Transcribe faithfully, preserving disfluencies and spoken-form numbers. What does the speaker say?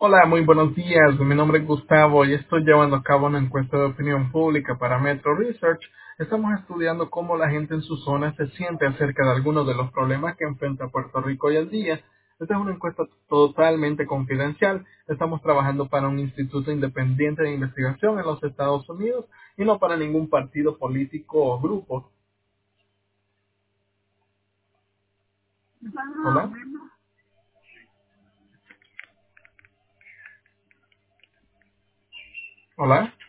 Hola, muy buenos días. Mi nombre es Gustavo y estoy llevando a cabo una encuesta de opinión pública para Metro Research. Estamos estudiando cómo la gente en su zona se siente acerca de algunos de los problemas que enfrenta Puerto Rico hoy en día. Esta es una encuesta totalmente confidencial. Estamos trabajando para un instituto independiente de investigación en los Estados Unidos y no para ningún partido político o grupo. Hola. Hola.